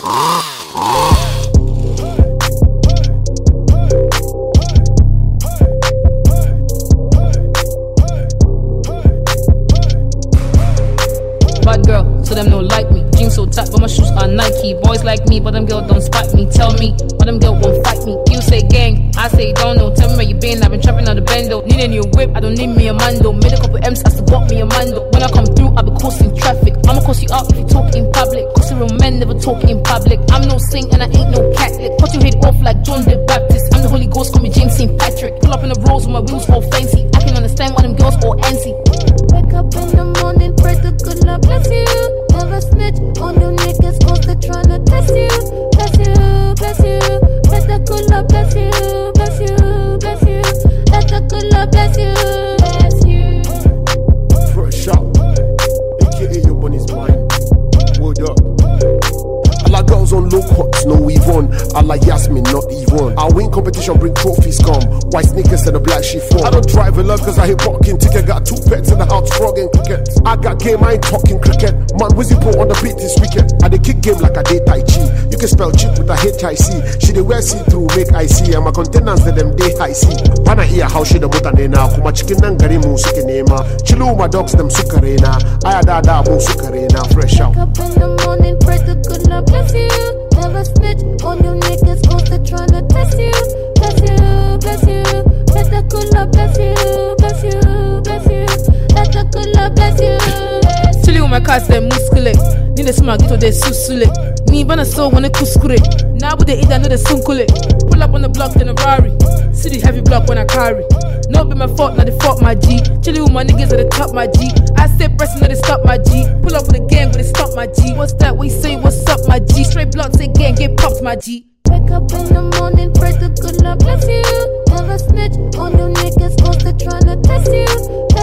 Bad girl, so them don't like me. Jeans so tight, but my shoes are Nike. Boys like me, but them girls don't spite me. Tell me, but them girls won't fight me. You say gang, I say don't know. Tell me where you been, I've been trapping on the bendo. Need a new whip, I don't need me a mando. Made a couple M's, I still bought me a mando. When I come through, I be causing traffic. I'ma cost you up if you talk in public. Cause real men never talk in public. I'm no saint and I ain't no Catholic. Cut your head off like John the Baptist. I'm the Holy Ghost, call me James St. Patrick. Pull up in the rolls with my wheels all fancy. I can understand why them girls all antsy. Wake up in the morning, pray to good Lord bless you. Never snitch on you niggas, cause they're tryna test you. Bless you, bless you. Let the good Lord bless you, bless you, bless you. Let the good Lord bless you, bless you. Fresh out, aka your money's mine. Word up. I like girls on low cuts, no Yvonne. I like Yasmin, not Yvonne. I win competition, bring trophies, come. White sneakers and a black chiffon. I don't drive a lot cause I hate parking ticket. Got 2 pets in the house, frogging cricket. I got game, I ain't talking cricket. Man, Wizzy put on the beat this weekend. I dey kick game like I did Tai Chi. You can spell cheap with a H-I-C. She dey wear see-through, make I see. And my containers, them day I see. When I hear how she the butter nena. Kuma chicken and gari mu suke nema. Chilu my dogs, them sukarena. I da mu sukarena. Fresh out. Wake up in the morning, pray to good Lord bless you. Never snitch on you niggas, cause they're tryna test you. Bless you, bless you. Let the good Lord bless you, bless you, bless you. Let the good Lord bless you. Chilling with my cats, them muscule. Need a smart get to the susule. Me bana so wanna kuskure. Now with the eat, I know the sunkule. Pull up on the block, then a Rari. See the heavy block when I carry. No be my fault, now they fuck my G. Chilling with my niggas at the top, my G. I stay pressing, now they stop my G. Pull up with the gang, but they stop my G. What's that? What you say? What's up, my G? Straight block, say gang, get popped, my G. Wake up in the morning, pray to good Lord bless you. Never snitch on you niggas, cause they're tryna test you.